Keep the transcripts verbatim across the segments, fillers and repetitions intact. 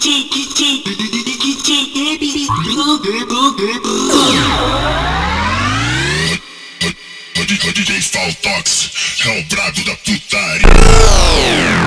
O D J Faltox é o brabo da putaria.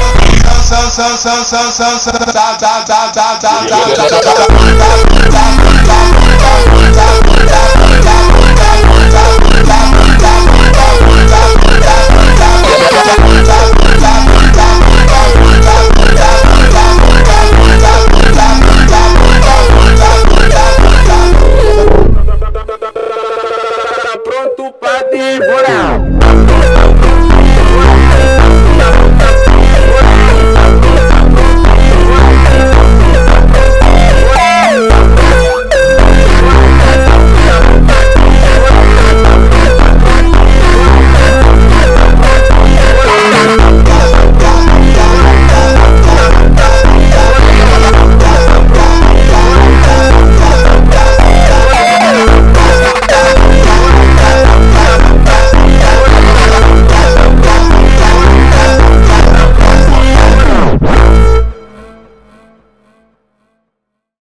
Sa sa sa sa sa sa sa sa sa sa sa sa